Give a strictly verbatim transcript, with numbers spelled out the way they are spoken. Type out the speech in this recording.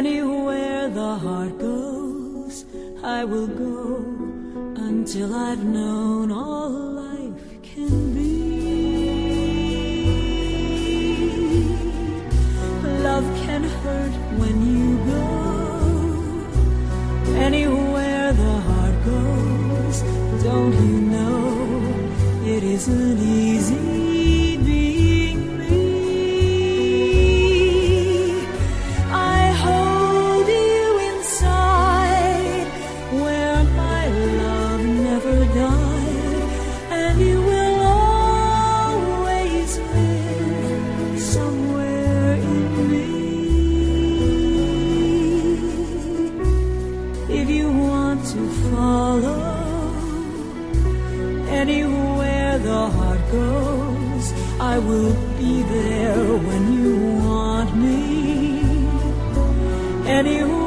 Anywhere the heart goes, I will go until I've known all life can be. Love can hurt when you go. Anywhere the heart goes, don't you know it isn't easy being me. I hold you inside where my love never died, and you will always live somewhere in me. If you want to follow anywhere the heart goes, I will be there when you want me. Anywhere